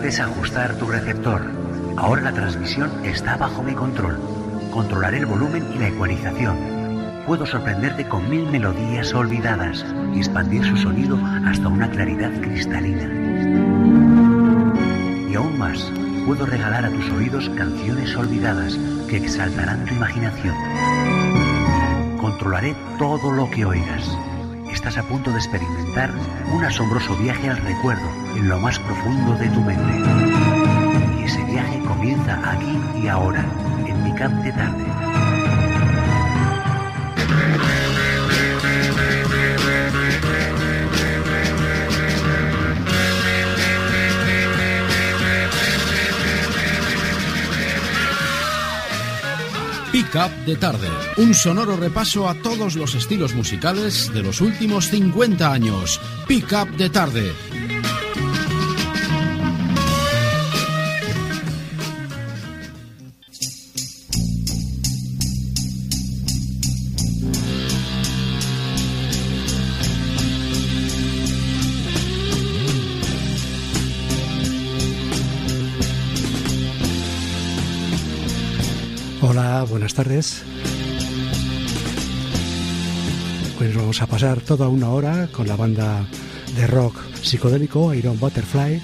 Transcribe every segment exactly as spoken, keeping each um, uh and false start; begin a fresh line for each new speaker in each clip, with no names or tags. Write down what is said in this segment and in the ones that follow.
desajustar tu receptor. Ahora la transmisión está bajo mi control. Controlaré el volumen y la ecualización. Puedo sorprenderte con mil melodías olvidadas y expandir su sonido hasta una claridad cristalina. Y aún más, puedo regalar a tus oídos canciones olvidadas que exaltarán tu imaginación. Controlaré todo lo que oigas. Estás a punto de experimentar un asombroso viaje al recuerdo en lo más profundo de tu mente. Y ese viaje comienza aquí y ahora, en Pick Up de Tarde.
Pick Up de Tarde, un sonoro repaso a todos los estilos musicales de los últimos cincuenta años. Pick Up de Tarde.
Hola, buenas tardes. Pues vamos a pasar toda una hora con la banda de rock psicodélico Iron Butterfly.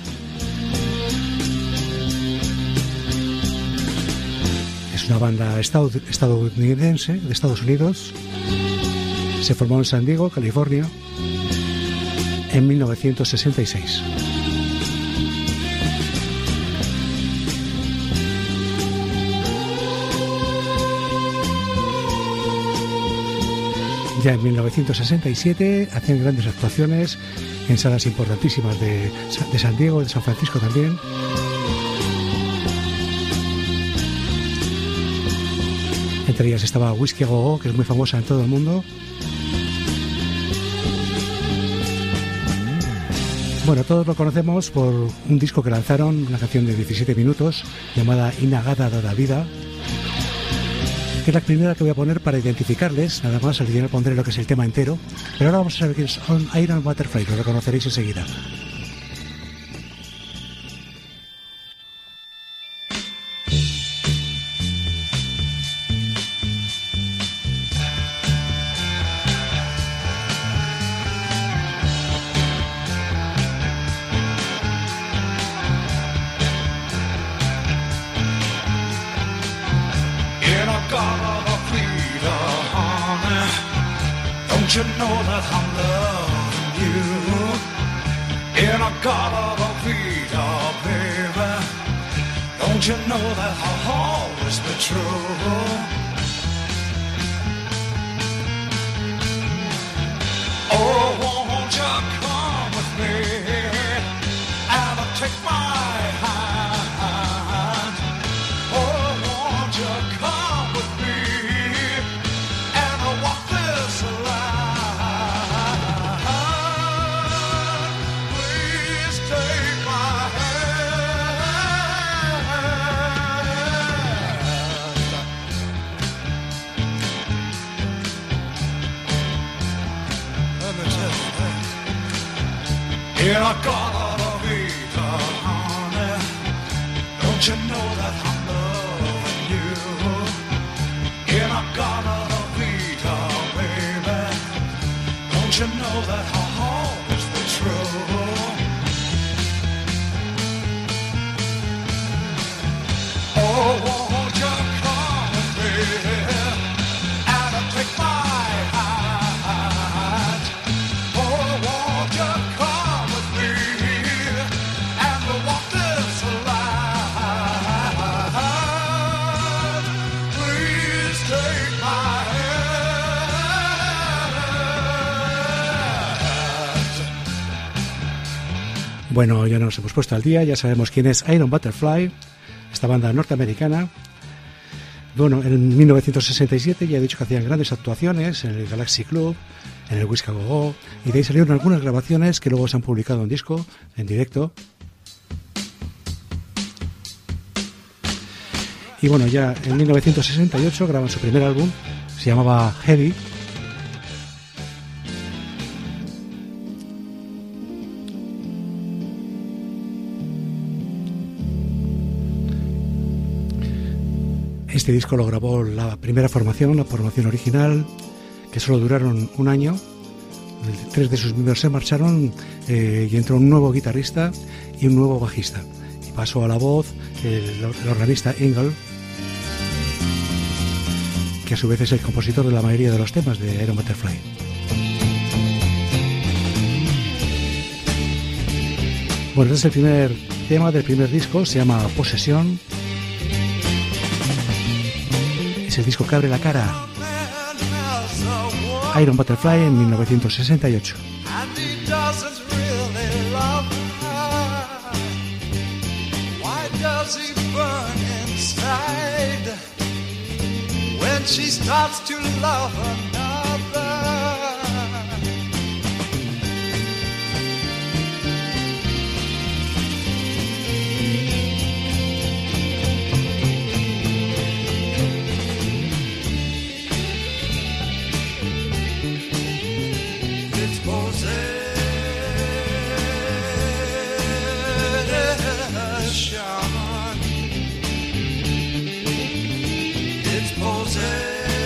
Es una banda estadounidense de Estados Unidos. Se formó en San Diego, California, en mil novecientos sesenta y seis. Ya en mil novecientos sesenta y siete hacían grandes actuaciones en salas importantísimas de, de San Diego, de San Francisco también. Entre ellas estaba Whiskey a Go Go, que es muy famosa en todo el mundo. Bueno, todos lo conocemos por un disco que lanzaron, una canción de diecisiete minutos llamada Inagada da Vida, que es la primera que voy a poner para identificarles, nada más. Al final pondré lo que es el tema entero, pero ahora vamos a saber quiénes son Iron Butterfly, lo reconoceréis enseguida.
Don't you know that I'm loving you? In a God of a Vida, baby. Don't you know that I'll always be true? Oh, won't you come with me and I'll take my hand? Oh, won't you come with me and I'll walk this line? Please take my hand. Let me tell you that. In a God of Vida, honey, don't you know that I'm loving you? In a God of Vida, baby, don't you know that I'll always be true? Oh, won't you come with me and I'll take my hand? Oh, won't you come with me and we'll walk this line? Please take my hand.
Bueno, ya nos hemos puesto al día, ya sabemos quién es Iron Butterfly, esta banda norteamericana. Bueno, en mil novecientos sesenta y siete ya he dicho que hacían grandes actuaciones en el Galaxy Club, en el Whiskey a Go Go, y de ahí salieron algunas grabaciones que luego se han publicado en disco, en directo. Y bueno, ya en mil novecientos sesenta y ocho graban su primer álbum, se llamaba Heavy. Este disco lo grabó la primera formación, la formación original, que solo duraron un año. Tres de sus miembros se marcharon eh, y entró un nuevo guitarrista y un nuevo bajista. Y pasó a la voz el, el organista Engel, que a su vez es el compositor de la mayoría de los temas de Iron Butterfly. Bueno, este es el primer tema del primer disco, se llama Posesión. Es el disco que abre la cara Iron Butterfly en mil novecientos sesenta y ocho.
She starts to love another. It's possession. It's possession.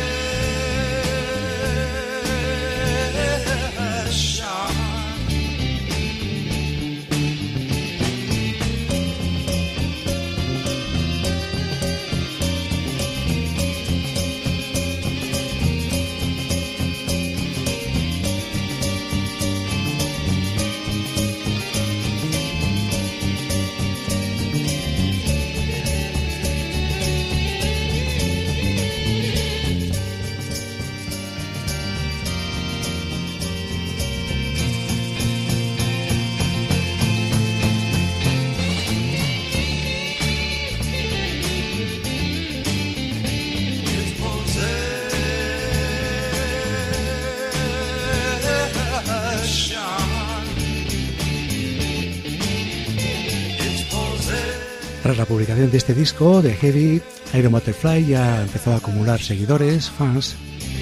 Tras la publicación de este disco de Heavy, Iron Butterfly ya empezó a acumular seguidores, fans,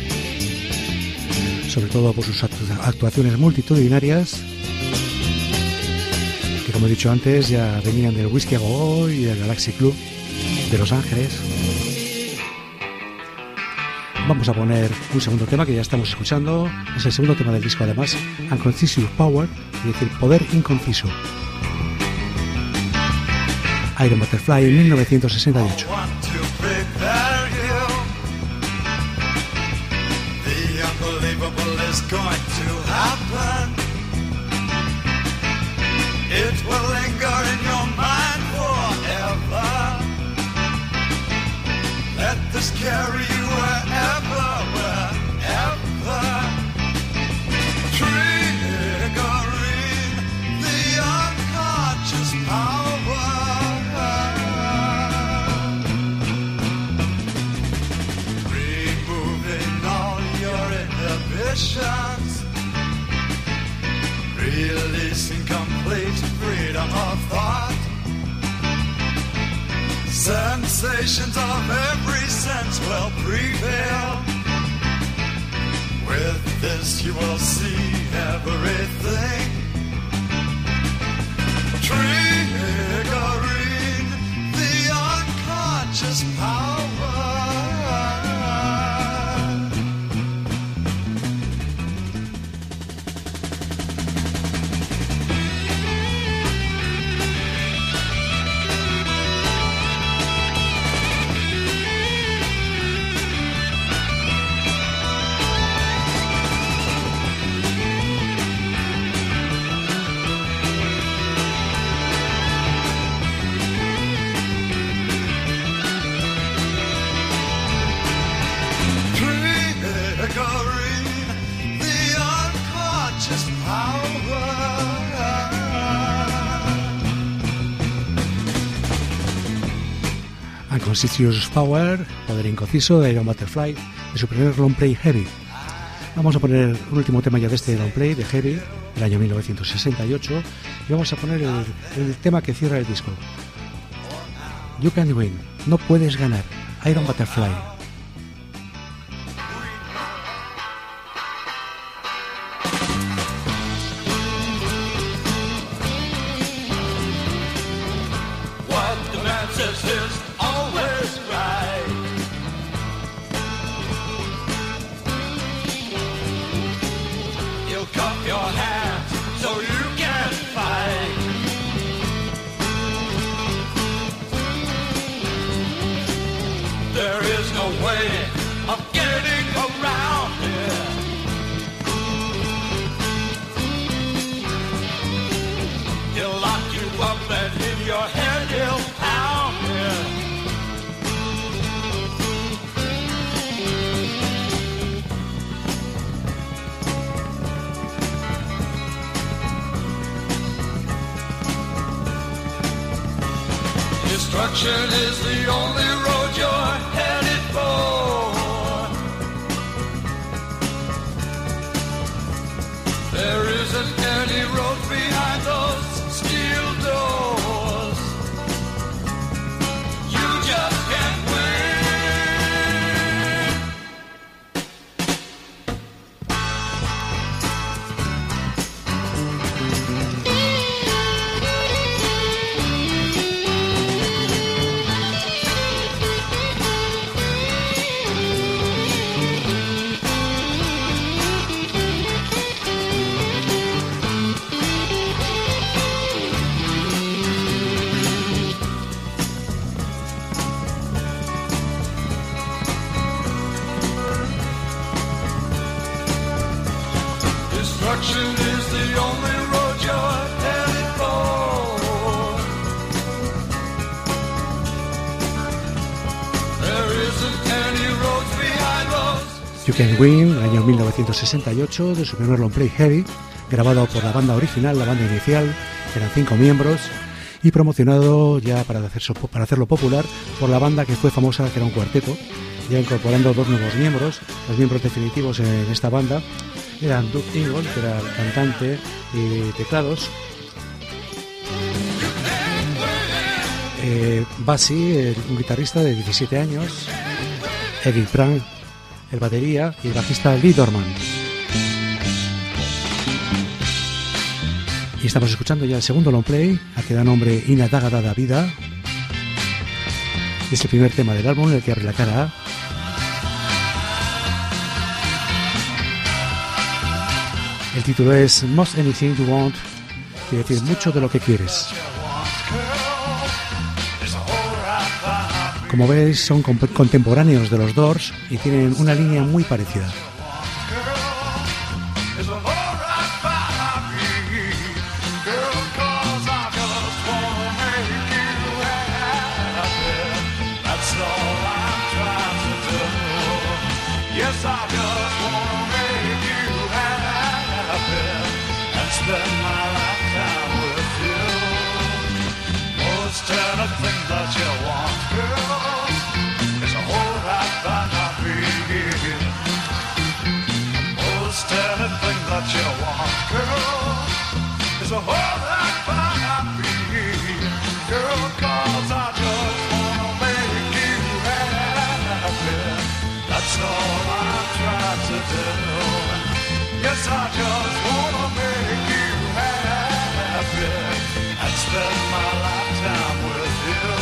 sobre todo por sus actuaciones multitudinarias, que como he dicho antes ya venían del Whiskey a Go Go y del Galaxy Club de Los Ángeles. Vamos a poner un segundo tema que ya estamos escuchando, es el segundo tema del disco además, Unconciso Power, es decir, poder inconciso. Iron Butterfly en mil novecientos sesenta y ocho.
Releasing complete freedom of thought. Sensations of every sense will prevail. With this you will see everything. Triggering the unconscious power.
Unconciso Power, poder inconciso de Iron Butterfly, de su primer long play Heavy. Vamos a poner un último tema ya de este long play de Heavy, del año mil novecientos sesenta y ocho, y vamos a poner el, el tema que cierra el disco. You Can Win, no puedes ganar, Iron Butterfly.
What the man says is always right. Destruction is the only road you're headed for. There isn't any road behind those steel doors. You just can't win. Destruction is the only road you're headed for. There isn't any roads behind those.
You Can Win, año mil novecientos sesenta y ocho, de su primer long play Heavy, grabado por la banda original, la banda inicial, que eran cinco miembros, y promocionado ya para, hacer, para hacerlo popular por la banda que fue famosa, que era un cuarteto, ya incorporando dos nuevos miembros. Los miembros definitivos en esta banda eran Doug Ingold, que era cantante y teclados, eh, Bassi, un guitarrista de diecisiete años, Eric Prang, el batería, y el bajista Lee Dorman. Y estamos escuchando ya el segundo long play, al que da nombre Inadagadada Vida. Es el primer tema del álbum, el que abre la cara A. El título es Most Anything You Want, quiere decir mucho de lo que quieres. Como veis, son contemporáneos de los Doors y tienen una línea muy parecida.
Spend my lifetime with you. Most anything that you want, girl, is a whole lot by not being. Most anything that you want, girl, is a whole lot by not being. Girl, cause I just wanna make you happy. That's all I'm trying to do. Yes, I just wanna make you happy and spend my lifetime with you.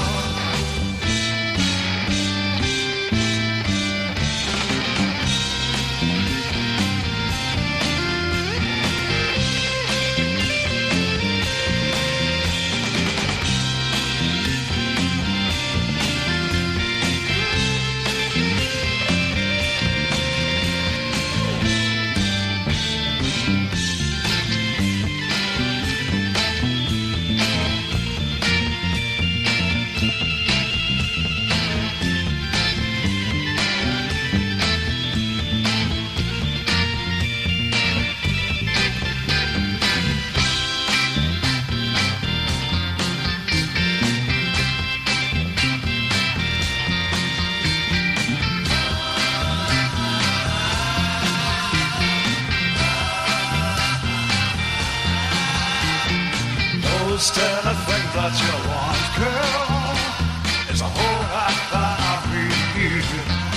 Most anything that you want, girl, is a whole lot that I need.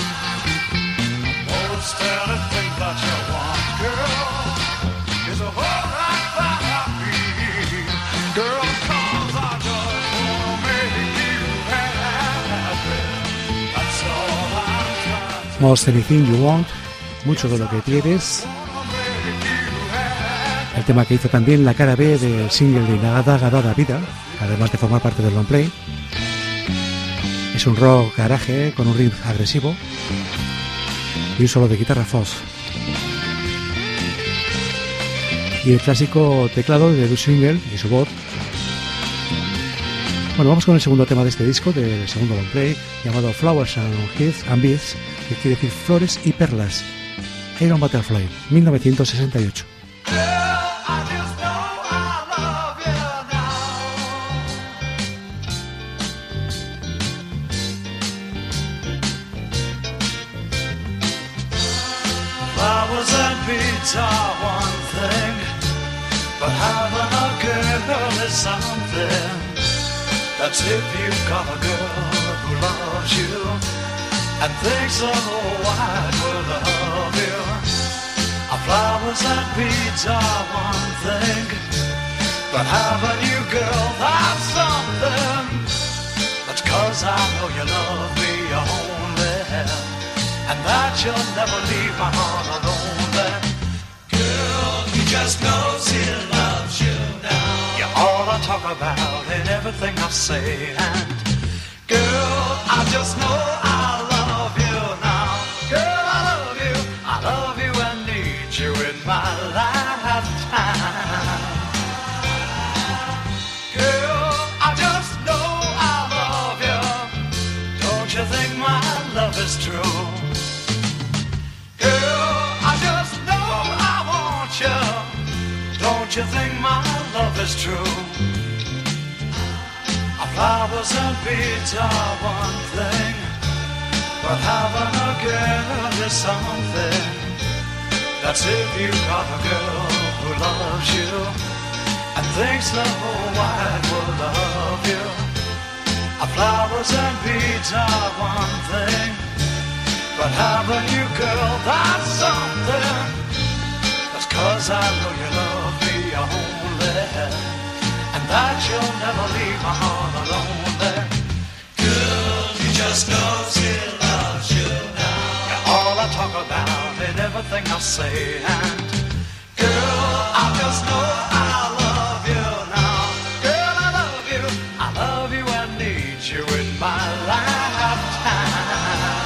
Most anything that you want, girl, is a whole lot that I need. Girl, cause I just wanna make you happy. That's all I'm trying to.
Most Anything You Want, mucho de lo que quieres. El tema que hizo también la cara B del single de Inadagadada Vida, además de formar parte del long play. Es un rock garaje con un riff agresivo y un solo de guitarra Foss. Y el clásico teclado de Doug Ingold y su voz. Bueno, vamos con el segundo tema de este disco, del segundo long play, llamado Flowers and Heaths and Beads, que quiere decir flores y perlas. Iron Butterfly, mil novecientos sesenta y ocho.
beads are one thing, but having a girl is something. That's if you've got a girl who loves you and thinks the whole wide world of you. Flowers and beads are one thing, but having you, girl, that's something. That's 'cause I know you love me only, and that you'll never leave my heart alone. Girl, he just knows he loves you now. You're all I talk about in everything I say, and girl, I just know I love you now. Girl, I love you, I love you and need you in my lifetime. Girl, I just know I love you. Don't you think my love is true? Girl, I just know I want you. Don't you think my love is true? Flowers and beads are one thing, but having a girl is something. That's if you've got a girl who loves you and thinks the whole wide world of you. Flowers and beads are one thing, but having you, girl, that's something. That's 'cause I know you love me only, and that you'll never leave my heart alone there. Girl, he just knows he loves you now. You're all I talk about in everything I say, and girl, I just know I love you now. Girl, I love you, I love you and need you in my lifetime.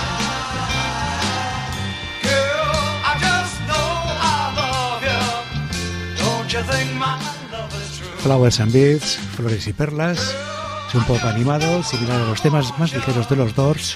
Girl, I just know I love you. Don't you think my love is true?
Flowers and Beads, Flores y Perlas, es un pop animado, similar a los temas más ligeros de los Doors.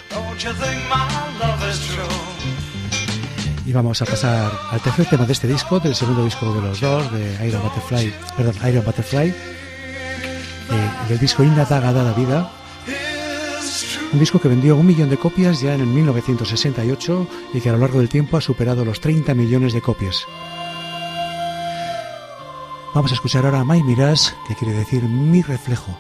Y vamos a pasar al tercer tema de este disco, del segundo disco de los Doors, de Iron Butterfly, perdón, Iron Butterfly, eh, del disco Inadagada Vida. Un disco que vendió un millón de copias ya en el mil novecientos sesenta y ocho y que a lo largo del tiempo ha superado los treinta millones de copias. Vamos a escuchar ahora My Mirage, que quiere decir mi reflejo.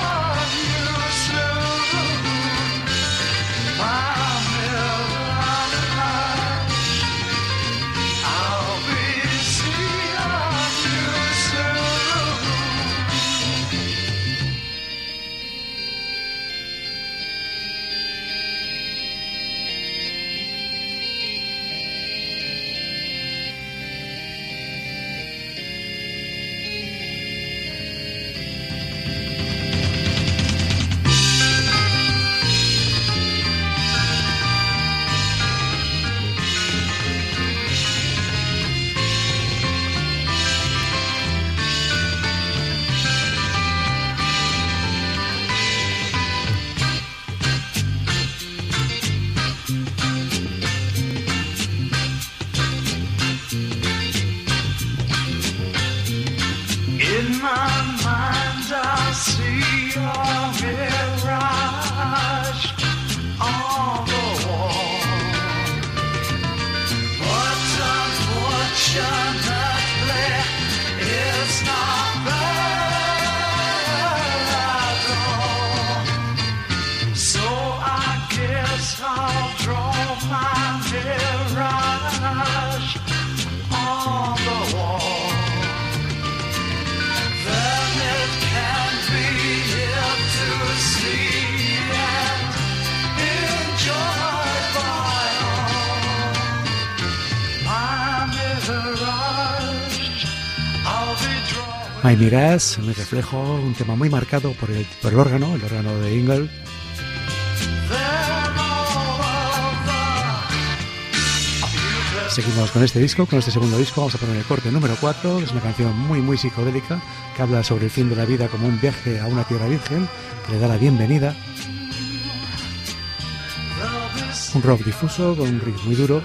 My mirage.
My Mirage, mi reflejo, un tema muy marcado por el, por el órgano, el órgano de Ingle. Seguimos con este disco, con este segundo disco. Vamos a poner el corte número cuatro. Es una canción muy muy psicodélica que habla sobre el fin de la vida como un viaje a una tierra virgen, que le da la bienvenida. Un rock difuso con un riff muy duro,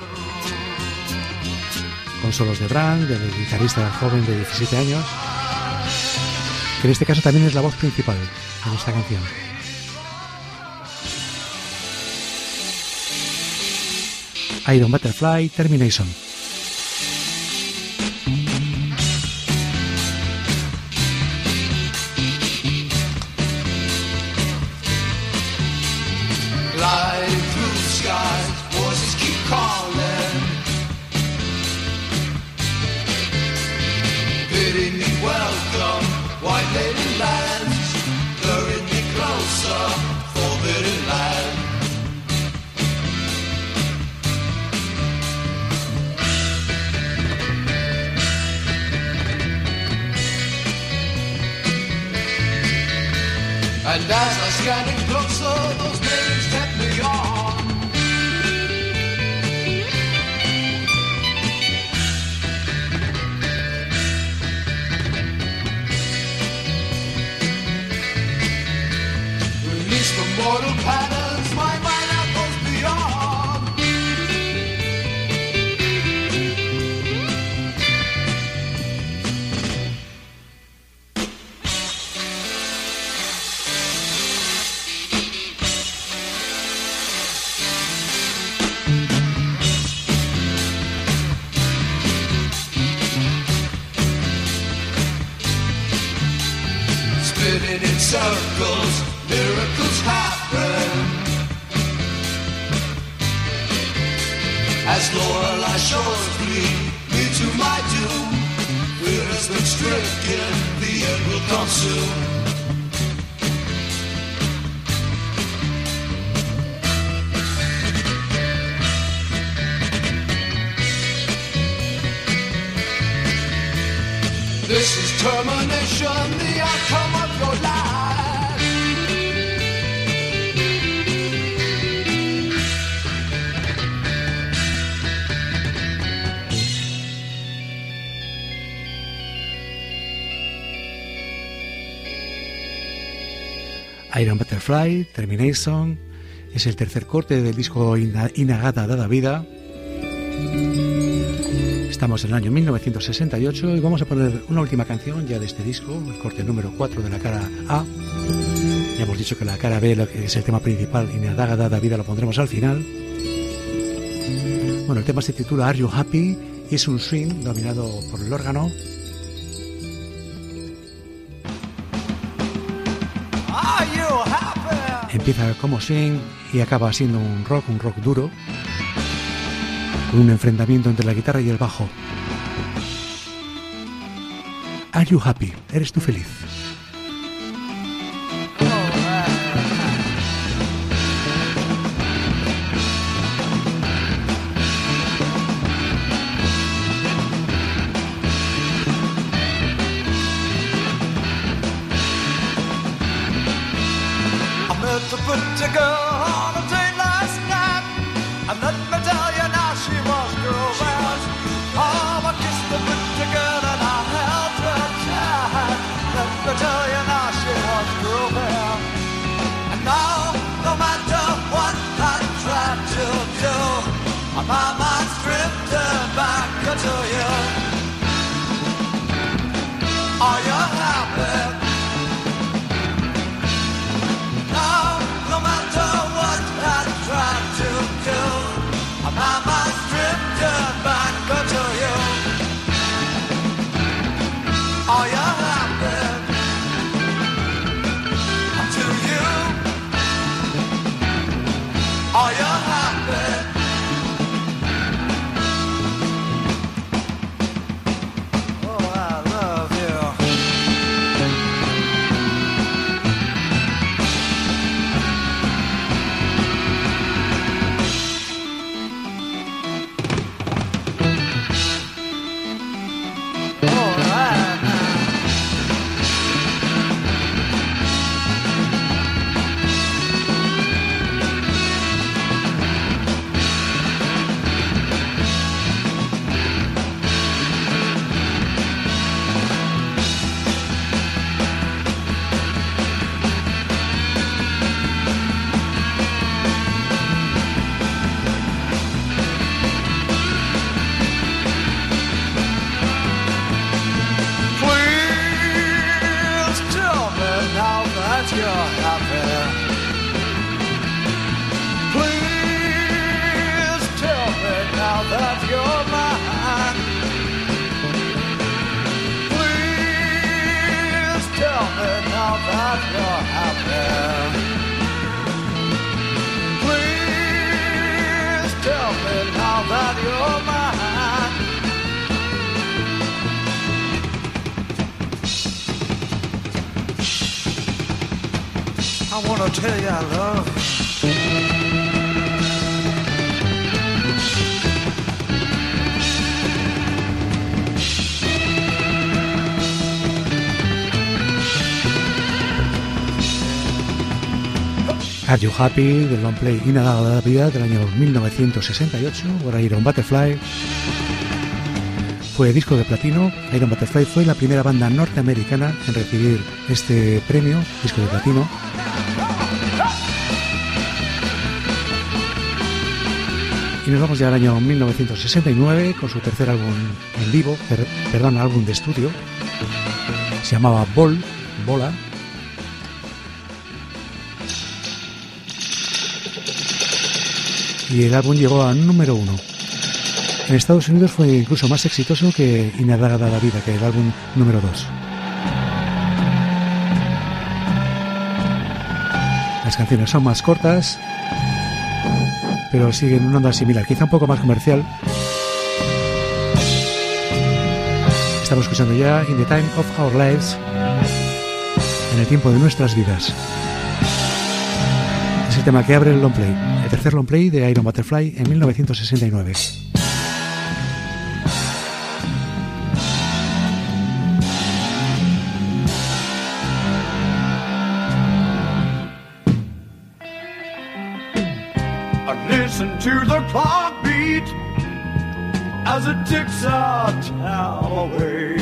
con solos de Brand, del guitarrista joven de diecisiete años, que en este caso también es la voz principal en esta canción. Iron Butterfly Termination.
Light blue skies, voices keep calling, bidding me welcome. White lady lands, luring me closer, forbidden land. And as I scanned in closer, those names kept me on. Release from mortal patterns, my mind out goes beyond. Spinning in circles, miracles happen. As Lorelei shores flee me to my doom, fear has been stricken, the end will come soon. This is termination, the outcome of your life.
Iron Butterfly Termination es el tercer corte del disco Inagata Dada Vida. Estamos en el año mil novecientos sesenta y ocho y vamos a poner una última canción ya de este disco, el corte número cuatro de la cara A. Ya hemos dicho que la cara B, lo que es el tema principal, Inagata Dada Vida, lo pondremos al final. Bueno, el tema se titula Are You Happy y es un swing dominado por el órgano.
Are you happy?
Empieza como swing y acaba siendo un rock, un rock duro, con un enfrentamiento entre la guitarra y el bajo. Are you happy? ¿Eres tú feliz?
I met a pretty girl on a date last night, and let me tell you now she was grooving. Oh, I kissed the pretty girl and I held her tight. Let me tell you now she was grooving. And now, no matter what I try to do, my mind's drifting back to you. Are you happy? Now, no matter what I try to do, my mind's drifting back to you. Are you happy? To you. Are you happy? that you're mine. I wanna tell you I love you.
Are You Happy, del long play Inadada Vida del año mil novecientos sesenta y ocho por Iron Butterfly. Fue disco de platino. Iron Butterfly fue la primera banda norteamericana en recibir este premio, disco de platino. Y nos vamos ya al año mil novecientos sesenta y nueve con su tercer álbum en vivo, per, perdón, álbum de estudio. Se llamaba Ball, Bola. Y el álbum llegó a número uno. En Estados Unidos fue incluso más exitoso que Inadada la Vida, que el álbum número dos. Las canciones son más cortas, pero siguen una onda similar, quizá un poco más comercial. Estamos escuchando ya In the Time of Our Lives, en el tiempo de nuestras vidas. Es el tema que abre el long play, el tercer long play de Iron Butterfly en mil novecientos sesenta y nueve.
Listen to the clock beat as it ticks our town away.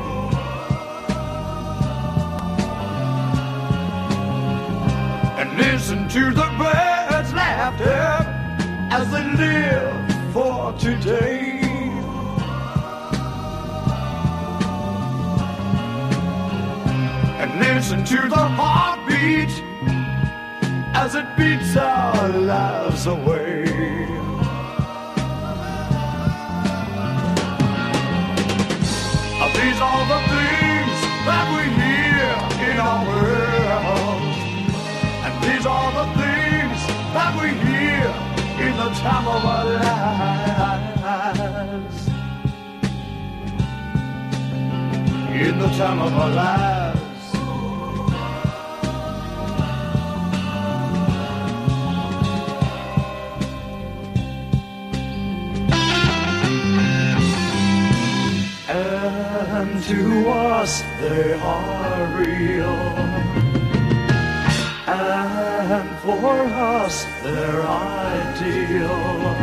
And listen to the birds' laughter as they live for today. And listen to the heartbeat as it beats our lives away. These are the things that we hear in our world, and these are the things that we hear in the time of our lives. In the time of our lives. And to us they are real, and for us they're ideal.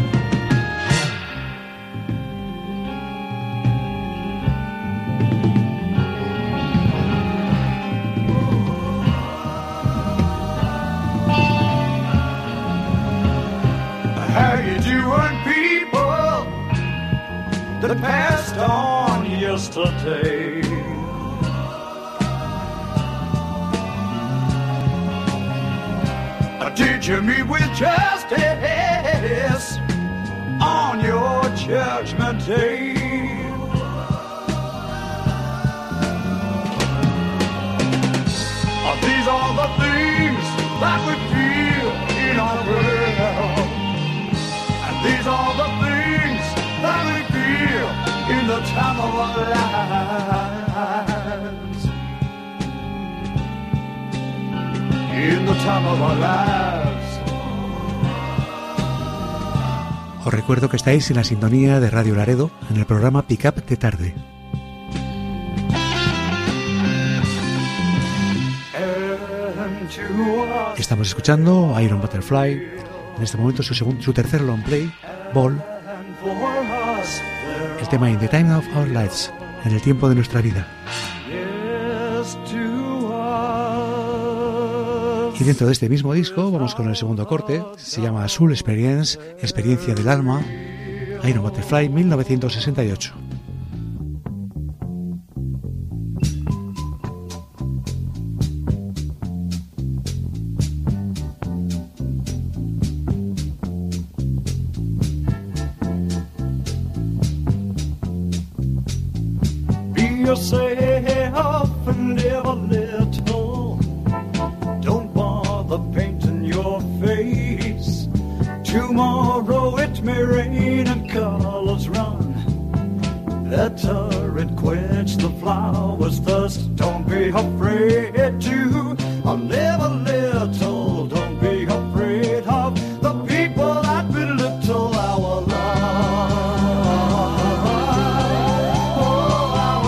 How you doing, people that passed on yesterday? Did you meet with justice on your judgment day? These are the things that we feel in our world, and these are the things that we feel in the time of our lives. In the time of our lives.
Os recuerdo que estáis en la sintonía de Radio Laredo en el programa Pick Up de Tarde. Estamos escuchando Iron Butterfly, en este momento su, segundo, su tercer long play, Ball, el tema In the Time of Our Lives, en el tiempo de nuestra vida. Y dentro de este mismo disco vamos con el segundo corte, se llama Soul Experience, Experiencia del Alma, Iron Butterfly mil novecientos sesenta y ocho.
Yourself and never little. Don't bother painting your face. Tomorrow it may rain and colors run. Let torrent quench the flowers' thirst. Don't be afraid to live a little. Don't be afraid of the people that belittle our love. Oh, our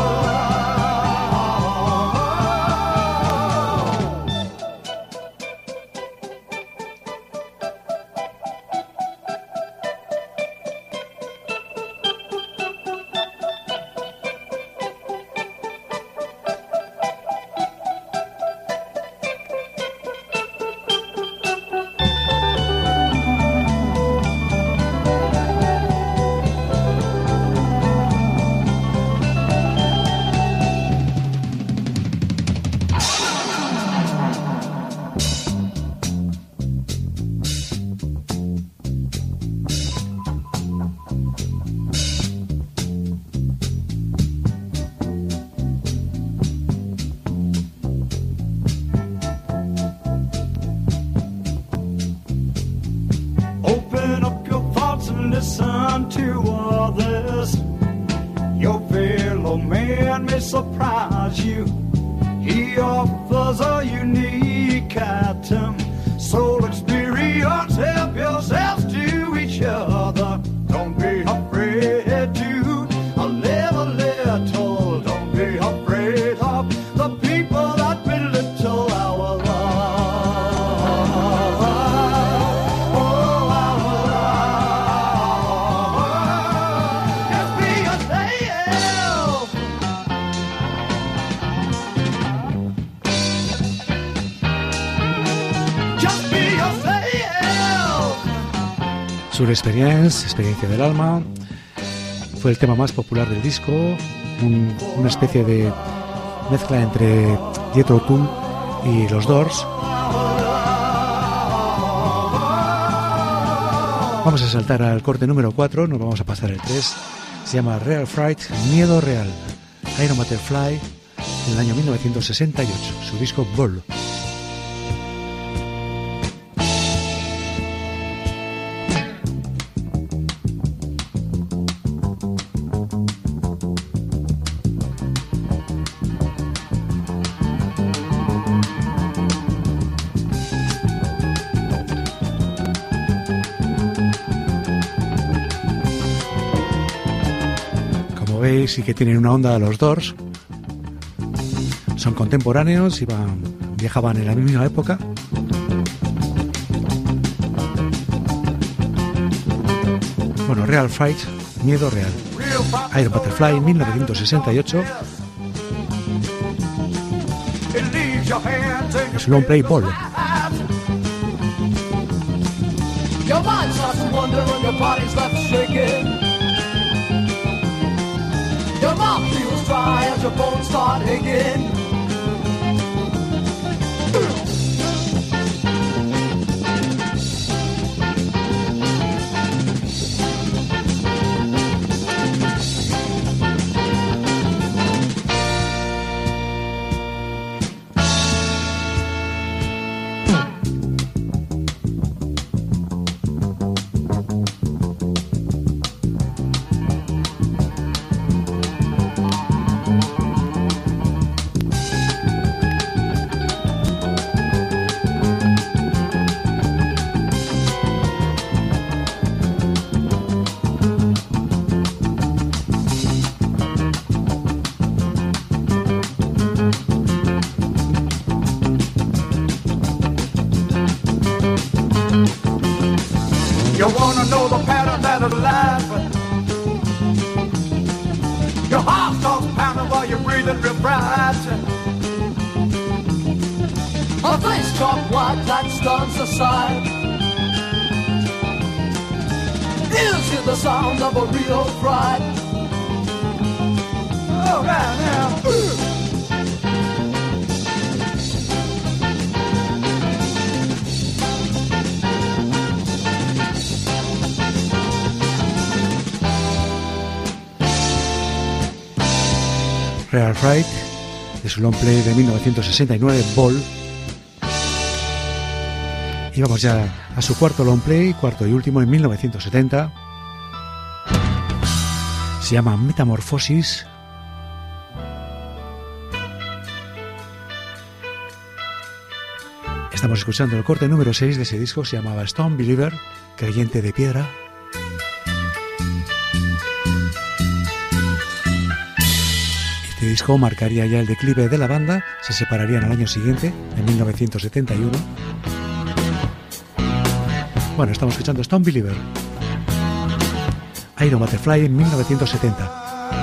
listen to others. Your fellow man may surprise you. He offers a unique item. Soul experience, help yourselves to each other. Don't be afraid to live a little. Don't be afraid of the people that belittle our love.
Sur Experience, Experiencia del Alma, fue el tema más popular del disco, un, una especie de mezcla entre Jethro Tull y los Doors. Vamos a saltar al corte número cuatro, nos vamos a pasar el tres, se llama Real Fright, Miedo Real, Iron Butterfly, en el año mil novecientos sesenta y ocho, su disco Ball. Sí que tienen una onda a los Doors, son contemporáneos, iban, viajaban en la misma época. Bueno, Real Fright, Miedo Real, Iron Butterfly, mil novecientos sesenta y ocho, es Long Play Ball.
Your mind starts to wonder and your body's left shaking. Your mouth feels dry as your bones start aching.
You wanna know the pattern that is laughing. Your heart starts pounding while you're breathing real bright.
A face chalk white that stuns the sight. Ears hear the sound of a real fright.
Oh, right now.
Real Fright, de su long play de mil novecientos sesenta y nueve, Ball. Y vamos ya a su cuarto long play, cuarto y último, en mil novecientos setenta. Se llama Metamorphosis. Estamos escuchando el corte número seis de ese disco, se llamaba Stone Believer, creyente de piedra. Este disco marcaría ya el declive de la banda, se separarían al año siguiente, en mil novecientos setenta y uno. Bueno, estamos escuchando Stone Believer. Iron Butterfly en mil novecientos setenta.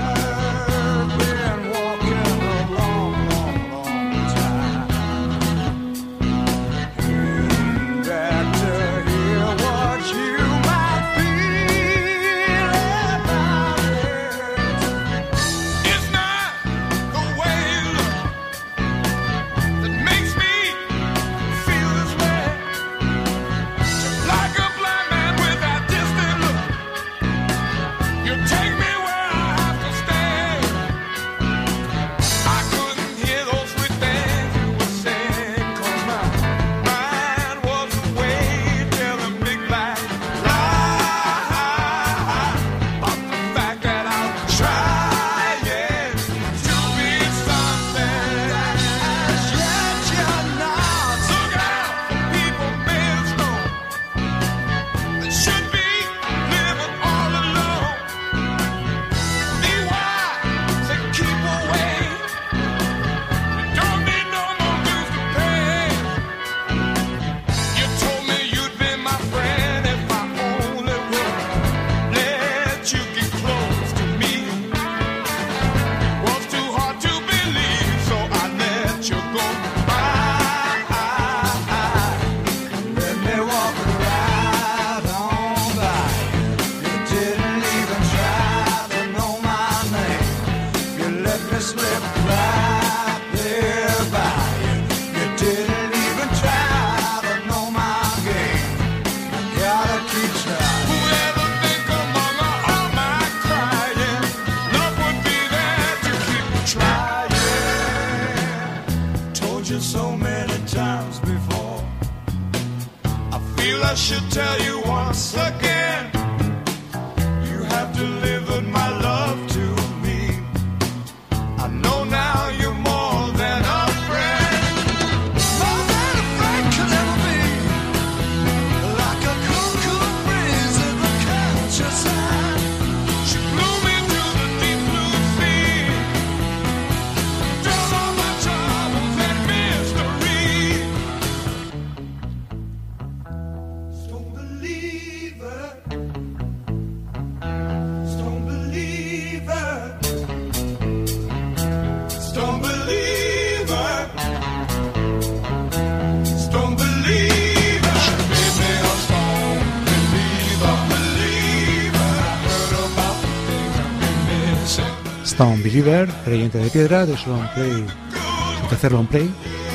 Stone Believer, creyente de piedra, de su long play, su tercer long play,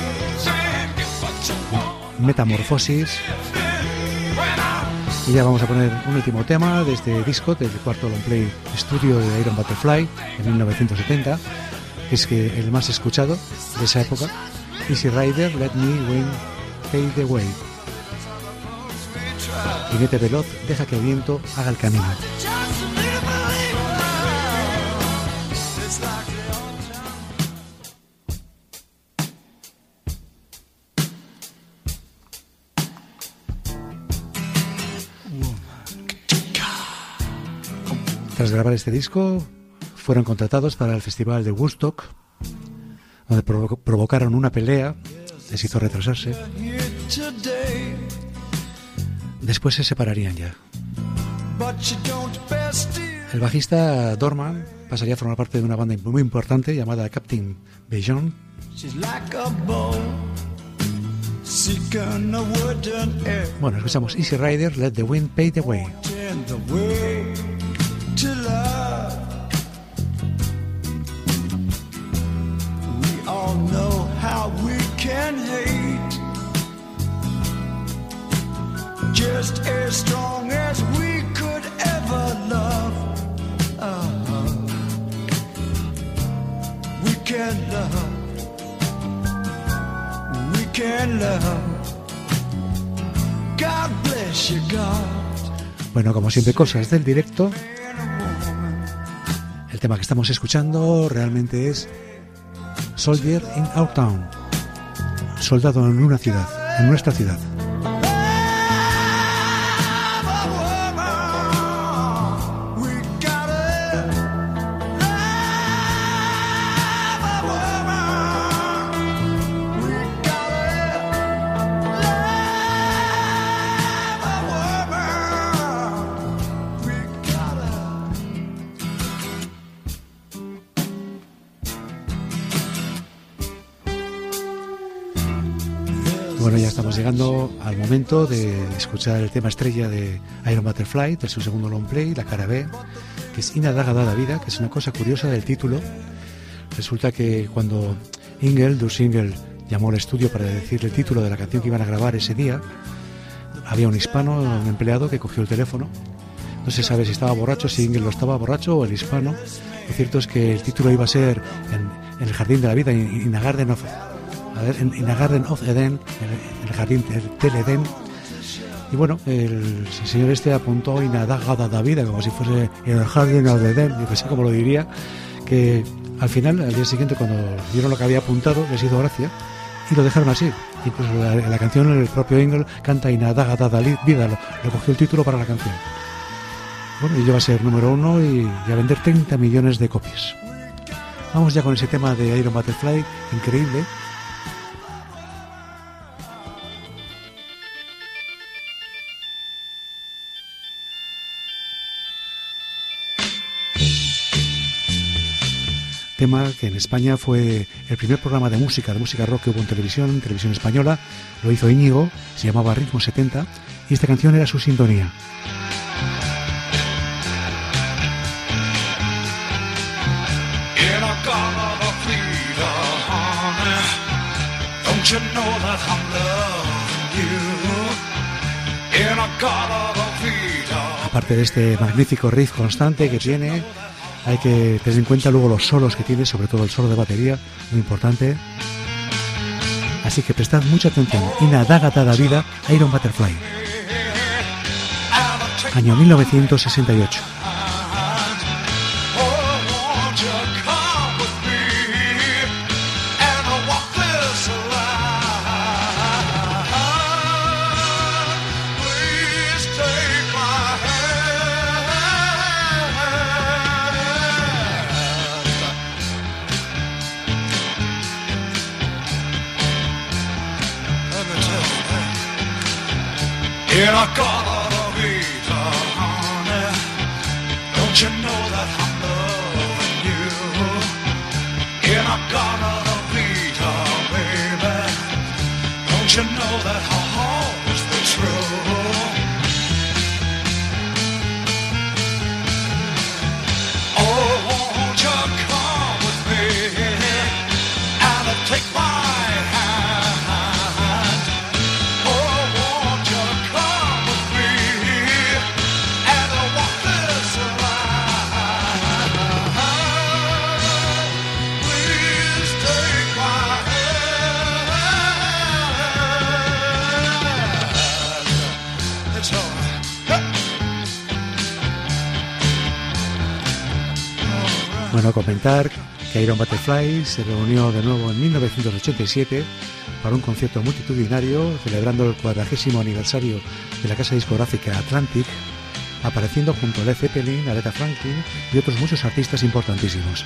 Metamorphosis. Y ya vamos a poner un último tema de este disco, del cuarto long play estudio de Iron Butterfly en mil novecientos setenta, que es que el más escuchado de esa época, Easy Rider, Let Me Win, Pay the Way. Jinete veloz, deja que el viento haga el camino. Tras grabar este disco, fueron contratados para el Festival de Woodstock, donde provo- provocaron una pelea, les hizo retrasarse. Después se separarían ya. El bajista Dorman pasaría a formar parte de una banda muy importante llamada Captain Beyond. Bueno, escuchamos Easy Rider, Let the Wind Pay the Way.
To love, we all know how we can hate, just as strong as we could ever love. Uh-huh. We can love, we can love. God bless you, God.
Bueno, como siempre, cosas del directo. tema que estamos escuchando realmente es Soldier in Our Town, soldado en una ciudad, en nuestra ciudad. Bueno, ya estamos llegando al momento de escuchar el tema estrella de Iron Butterfly, de su segundo long play, la cara B, que es Inadaga Dada Vida, que es una cosa curiosa del título. Resulta que cuando Ingel, Dus Ingel, llamó al estudio para decirle el título de la canción que iban a grabar ese día, había un hispano, un empleado, que cogió el teléfono. No se sabe si estaba borracho, si Ingel lo estaba borracho o el hispano. Lo cierto es que el título iba a ser en, en el Jardín de la Vida, In a Garden of... A ver, en, en a Garden of Eden, en el jardín del Edén. Y bueno, el, el señor este apuntó Inadaga Dada Vida, como si fuese en el Jardín of Eden, yo que sé cómo lo diría, que al final, al día siguiente, cuando vieron lo que había apuntado, les hizo gracia y lo dejaron así. Incluso la, la canción, el propio Engel canta Inadaga Dada Vida, lo, lo cogió el título para la canción. Bueno, y lleva a ser número uno y, y a vender treinta millones de copias. Vamos ya con ese tema de Iron Butterfly, increíble. Tema que en España fue el primer programa de música, de música rock que hubo en televisión, en televisión española. Lo hizo Íñigo, se llamaba Ritmo setenta, y esta canción era su sintonía. Aparte de este magnífico riff constante que tiene, hay que tener en cuenta luego los solos que tiene, sobre todo el solo de batería, muy importante. Así que prestad mucha atención. Inadaga Dada Vida, Iron Butterfly. Año mil novecientos sesenta y ocho.
In a Garden of Eden, honey, don't you know that I'm loving you? In a Garden of Eden, baby, don't you know that I'll always be true? Oh, won't you come with me and take my
Bueno, comentar que Iron Butterfly se reunió de nuevo en mil novecientos ochenta y siete para un concierto multitudinario celebrando el cuadragésimo aniversario de la casa discográfica Atlantic, apareciendo junto a Led Zeppelin, Aretha Franklin y otros muchos artistas importantísimos.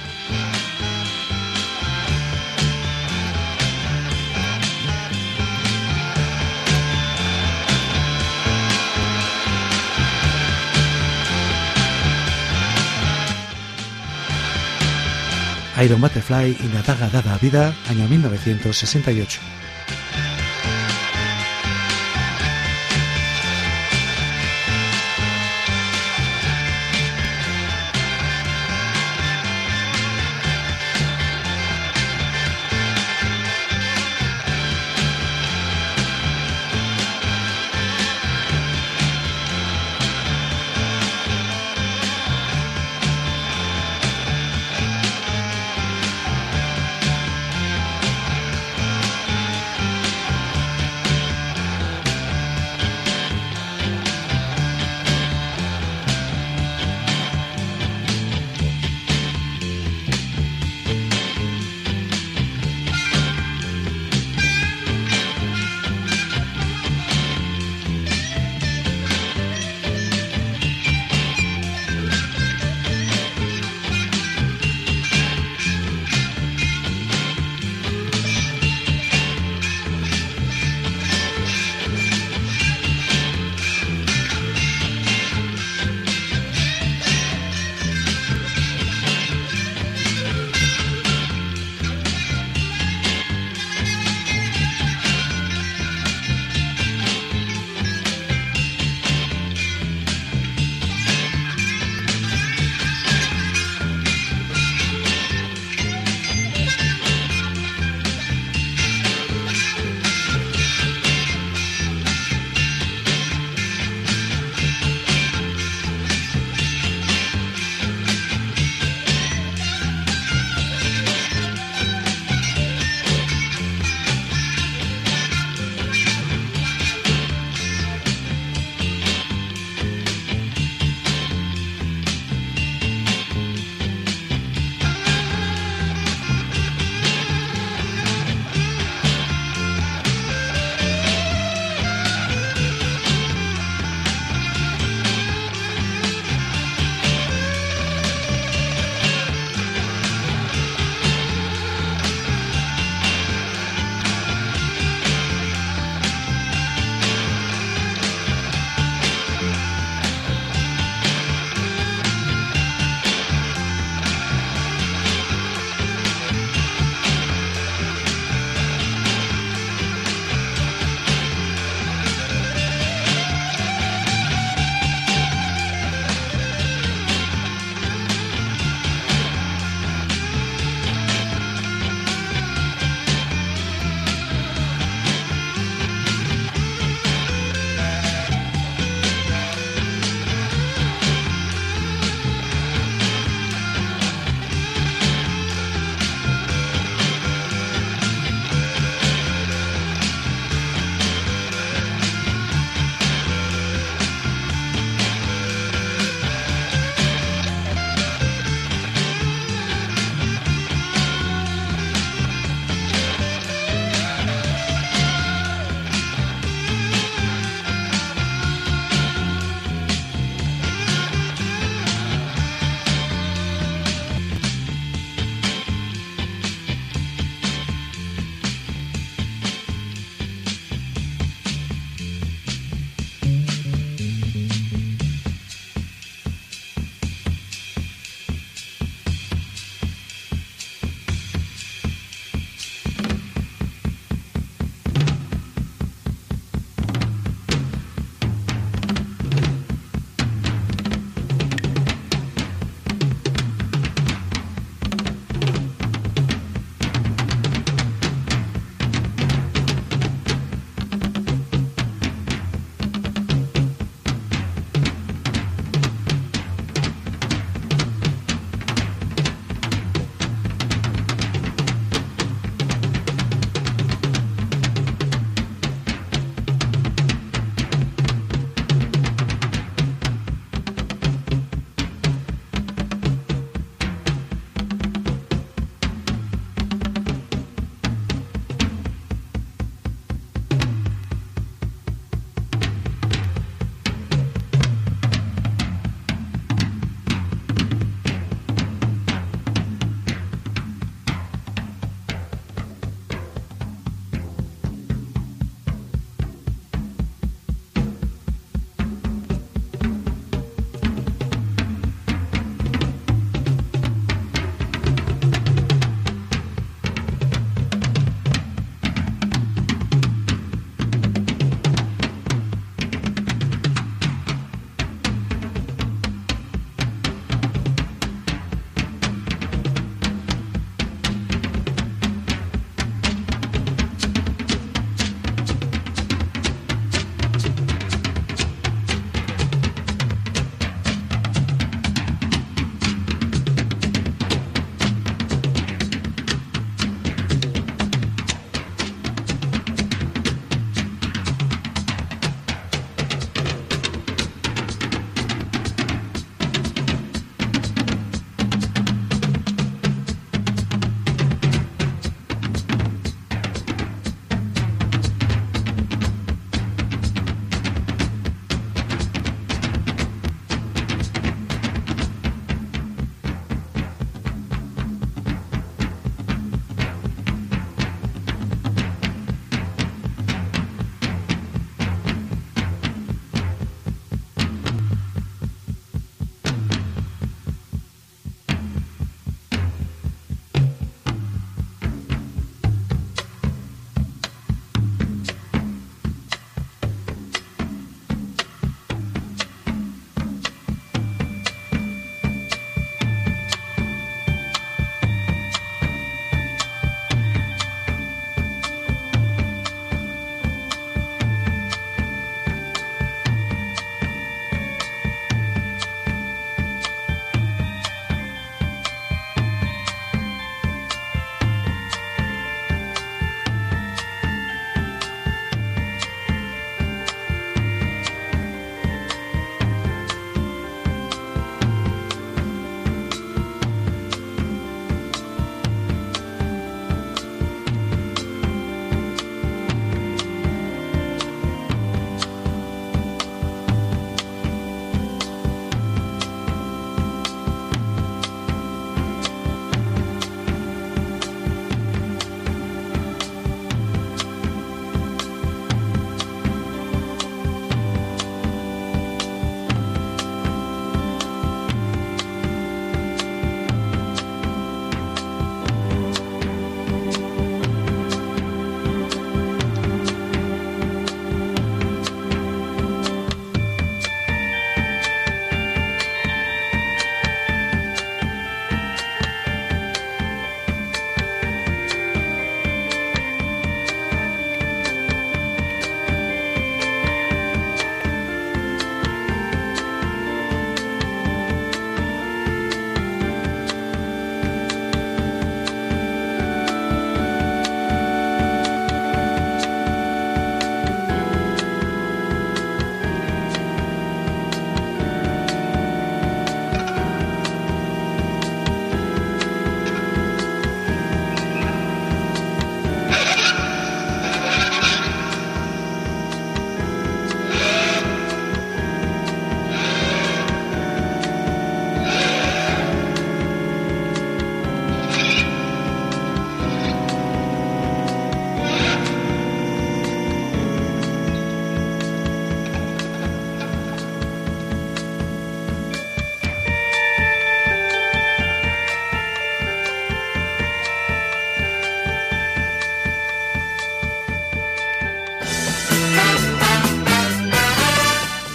Iron Butterfly, Inadaga Dada Vida, año mil novecientos sesenta y ocho.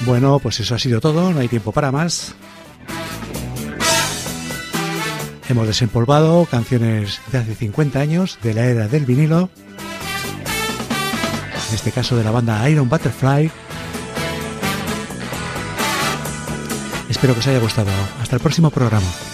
Bueno, pues eso ha sido todo, no hay tiempo para más. Hemos desempolvado canciones de hace cincuenta años, de la era del vinilo, en este caso de la banda Iron Butterfly. Espero que os haya gustado. Hasta el próximo programa.